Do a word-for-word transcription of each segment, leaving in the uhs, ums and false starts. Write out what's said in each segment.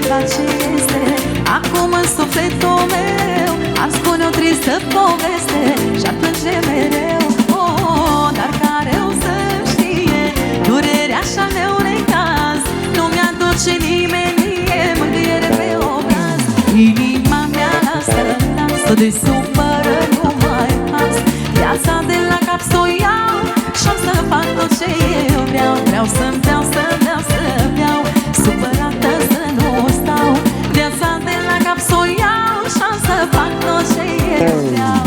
ceva ce este acum în sufletul meu. Aș spune o tristă poveste și-ar plânge mereu. Oh, dar care o să știe durerea așa meu necaz. Nu mi-aduce nimeni mie mângâiere pe obraz. Inima mea lasă, lasă de supără, nu mai pas. Viața de la cap s-o iau și-o să fac tot ce eu vreau. Vreau să-mi beau, să-mi beau, să beau, supărată să nu stau. Viața de la cap s-o iau și-o să fac tot ce eu vreau.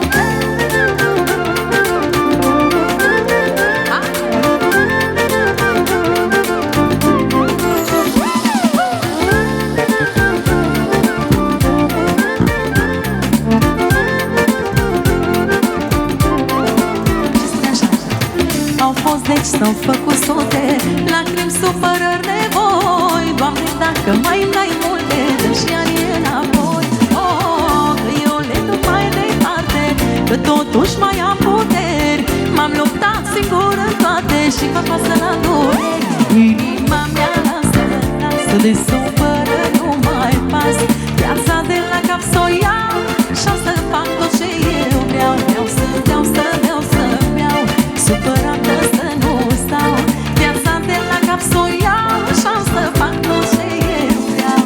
Deci s-au făcut sute, lacrimi, supărări, nevoi. Doamne, dacă mai dai multe, dă și ani înapoi. Oh, că eu le duc mai departe, că totuși mai am puteri. M-am luptat singur în toate și mă pasă la dureri. Inima mea lasă, lasă de supărări, nu mai pas. Viața de la cap s-o iau și-o să fac tot ce eu vreau. Vreau să beau, să beau, să beau, supărată să nu stau. Viața de la cap s-o iau și-o să fac tot ce eu vreau.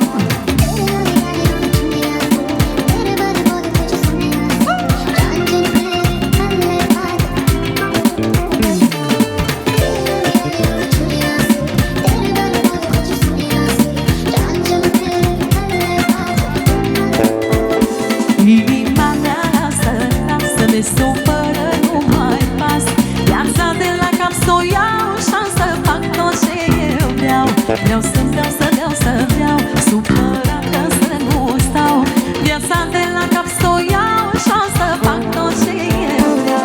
Inima mea lasă, lasă de supără, nu mai pas. Viața de la cap s-o iau și-o să fac tot ce eu vreau. Vreau să beau, să beau, să beau, supărată să nu stau. Viața de la cap s-o iau și-o să fac tot ce eu vreau.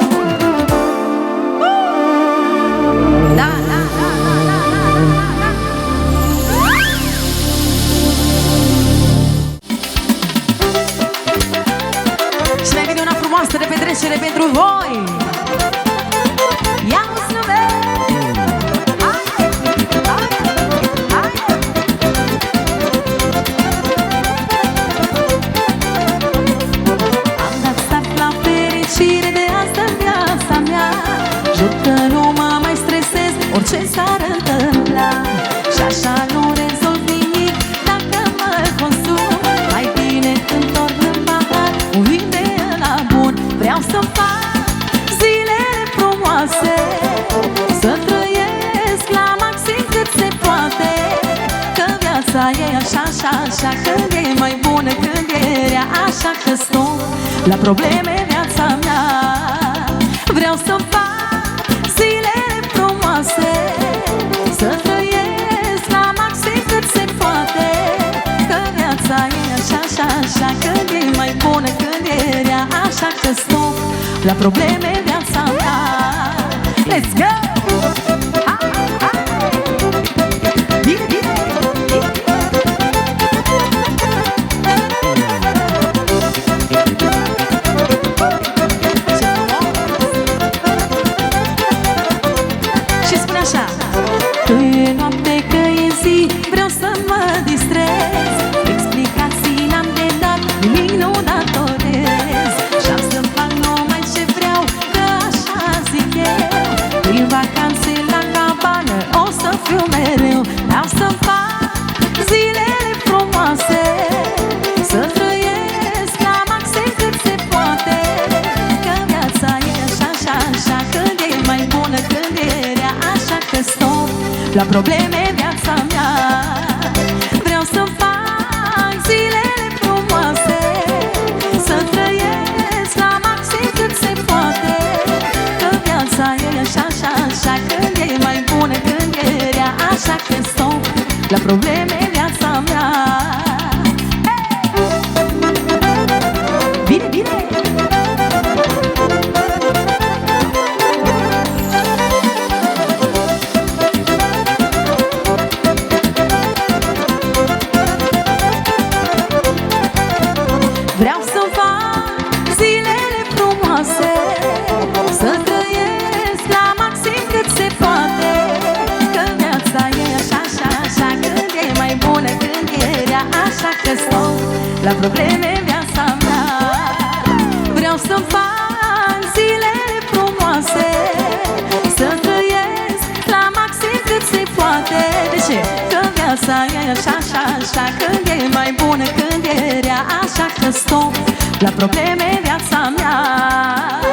Da, da, da, da, da, da, da. Și mai vine una frumoasă de petrecere pentru voi. Ia uzi-l-o! Am dat start la fericire de asta în viața mea. Jur că nu mă mai stresez orice s-ar întâmpla. Și așa nu rezolv nimic dacă mă consum. Mai bine întorc în pahar un vin de ăla bun. Vreau să-mi fac zilele frumoase, să trăiesc la maxim cât se poate. Că viața e așa, așa, așa, când e mai bună, când e rea. Așa că stop la probleme viața mea. Vreau să-mi fac zilele frumoase, să trăiesc la maxim cât se poate. Că viața e așa, așa, așa, când e mai bună, când e rea. Așa că stop la probleme viața mea. Let's go! Hai, hai! Bine, bine! Și spune așa: că e noapte, că e zi, vreau să mă distrez. Explicații n-am de dat, nimic nu datorez. Și-am să-mi fac numai ce vreau, că așa zic eu. Prin vacanțe la cabană o să fiu mereu. Vreau să-mi fac zilele frumoase, să trăiesc la maxim cât se poate. Că viața e așa, așa, așa, când e mai bună, când e rea. Așa că stop la probleme viața mea. Vreau să-mi fac zilele frumoase, să trăiesc la maxim cât se poate. Că viața e așa, așa, așa, când e mai bună, când e rea. Așa că stop la probleme viața mea. Bine, bine! Vreau să-mi fac zilele frumoase, să trăiesc la maxim cât se poate. Că viața e așa, așa, așa, când e mai că stop la probleme în viața mea. Vreau să-mi fac zilele frumoase, să trăiesc la maxim cât se poate. De ce? Că viața e așa, așa, așa, când e mai bună, când e rea. Așa că stop la probleme în viața mea.